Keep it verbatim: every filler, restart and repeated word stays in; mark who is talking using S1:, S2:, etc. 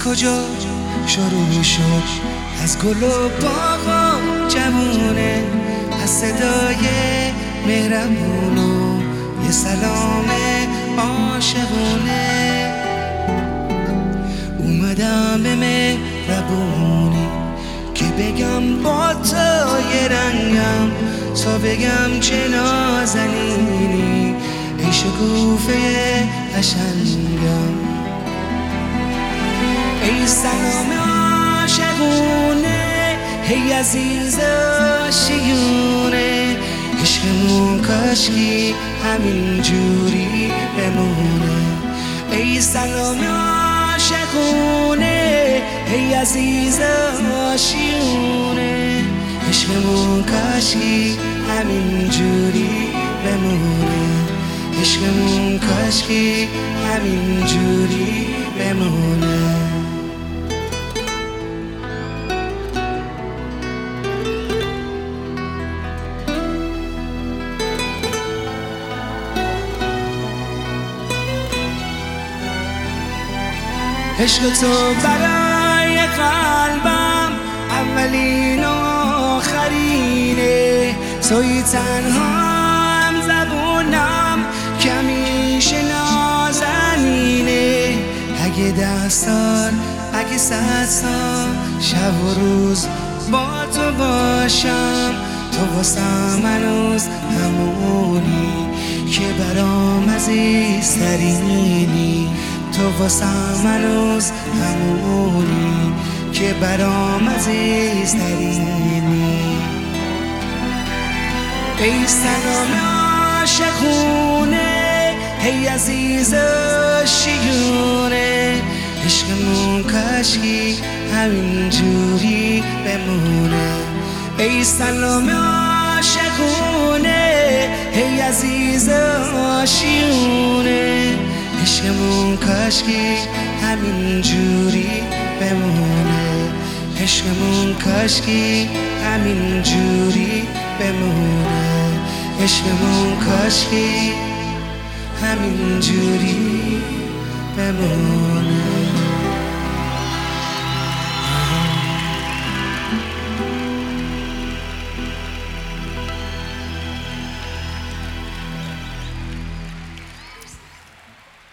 S1: کجا شروع شد؟ از گل و باغ و جوونه، از صدای مهربون و یه سلام عاشقونه. اومدم به مهربونی که بگم با تو یه رنگم، تا بگم چه نازنینی ای شکوفه قشنگم. ای سلام عاشقونه، ای عزیز آشیونه، عشقمون کاشکی همین جوری بمونه. ای سلام عاشقونه، ای عزیز آشیونه، عشقمون کاشکی همین جوری بمونه. عشقمون کاشکی همین جوری بمونه. عشق تو برای قلبم اولین و آخرینه، توی تنها هم زبونم که همیشه نازنینه. اگه ده سال اگه صد سال شب و روز با تو باشم، تو واسم هنوز همونی که برام عزیزترینی. تو واسم هنوز همونی که برام عزیزترینی. ای سلام عاشقونه، ای عزیز آشیونه، عشقمون کاشکی همین جوری بمونه. ای سلام عاشقونه، ای عزیز آشیونه، عشقمون کاشکی همین جوری بمونه. عشقمون کاشکی همین جوری بمونه. عشقمون کاشکی همین جوری بمونه.